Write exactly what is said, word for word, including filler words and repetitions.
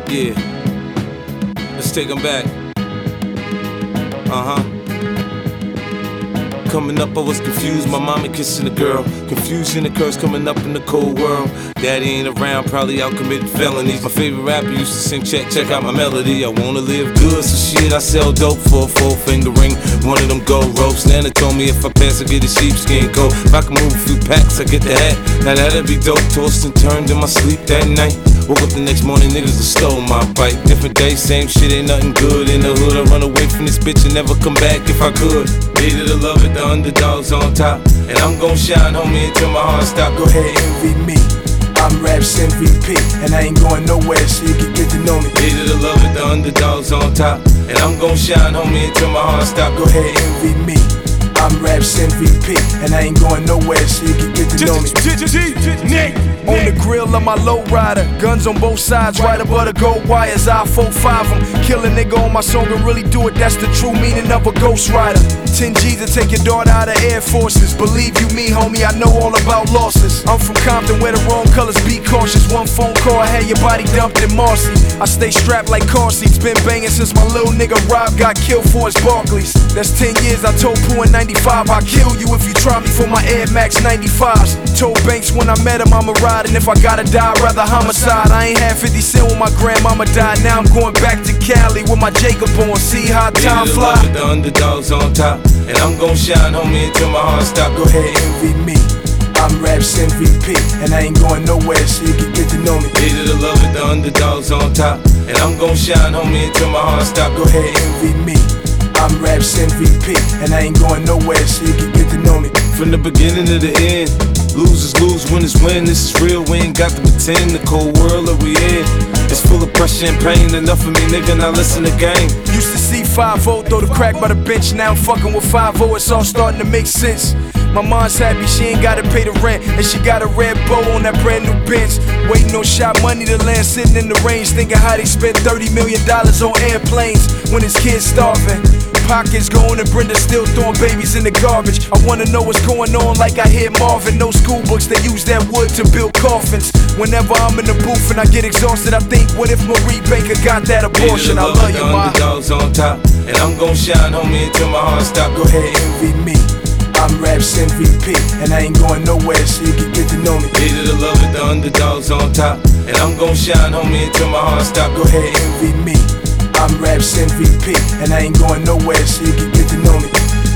Yeah, let's take them back. Uh-huh. Coming up, I was confused, my mama kissing a girl. Confusion occurs coming up in the cold world. Daddy ain't around, probably out committing felonies. My favorite rapper used to sing, check, check out my melody. I wanna live good, so shit, I sell dope for a four finger ring. One of them gold ropes. Nana told me if I pass, I get a sheepskin coat. If I can move a few packs, I get the hat. Now that'd be dope, tossed and turned in my sleep that night. Woke up the next morning, niggas have stole my bike. Different day, same shit, ain't nothing good in the hood. I run away from this bitch and never come back if I could. Hated to love it, the underdogs on top. And I'm gon' shine, homie, until my heart stop. Go ahead, envy me. I'm Raps M V P, and I ain't going nowhere, so you can get to know me. Hated to love it, the underdogs on top. And I'm gon' shine, homie, until my heart stop. Go ahead, envy me. I'm Raps M V P, and I ain't going nowhere, so you can get to know me. On the grill of my lowrider, guns on both sides, right above the gold wires. I four five them, kill a nigga on my song and really do it. That's the true meaning of a ghost rider. ten G's to take your daughter out of Air Forces. Believe you me, homie, I know all about losses. I'm from Compton where the wrong colors, be cautious. One phone call, I had your body dumped in Marcy. I stay strapped like car seats, been banging since my little nigga Rob got killed for his Barclays. That's ten years, I told Pooh in ninety-five, I'll kill you if you try me for my Air Max ninety-fives. Told Banks when I met him I'ma ride, and if I gotta die, I'd rather homicide. I ain't had fifty cent when my grandmama died. Now I'm going back to Cali with my Jacob on. See how time fly. The underdogs on top, and I'm gon' shine, homie, until my heart stop. Go ahead, envy me. I'm Raps M V P, and I ain't going nowhere, so you can get to know me. Hated to love it, the underdogs on top, and I'm gon' shine, homie, until my heart stop. Go ahead, envy me. I'm Raps M V P, and I ain't going nowhere, so you can get to know me. From the beginning to the end, losers lose, winners win. This is real, we ain't got to pretend. The cold world that we in, it's full of pressure and pain. Enough of me, nigga, now listen to game. Used to see five oh throw the crack by the bench. Now I'm fucking with five oh, it's all starting to make sense. My mom's happy, she ain't gotta pay the rent, and she got a red bow on that brand new Benz. Waiting on shot money to land, sitting in the range, thinking how they spent thirty million dollars on airplanes when his kids starving. Pockets going and Brenda still throwing babies in the garbage. I wanna know what's going on like I hear Marvin. No school books, they use that wood to build coffins. Whenever I'm in the booth and I get exhausted, I think, what if Marie Baker got that abortion? I love you, ma. Underdogs on top, and I'm gon' shine, homie, until my heart stop. Go ahead, envy me. I'm Raps M V P, and I ain't going nowhere, so you can get to know me. Hated to love it, the underdogs on top, and I'm gon' shine, homie, until my heart stop. Go ahead, envy me. I'm Raps M V P, and I ain't going nowhere, so you can get to know me.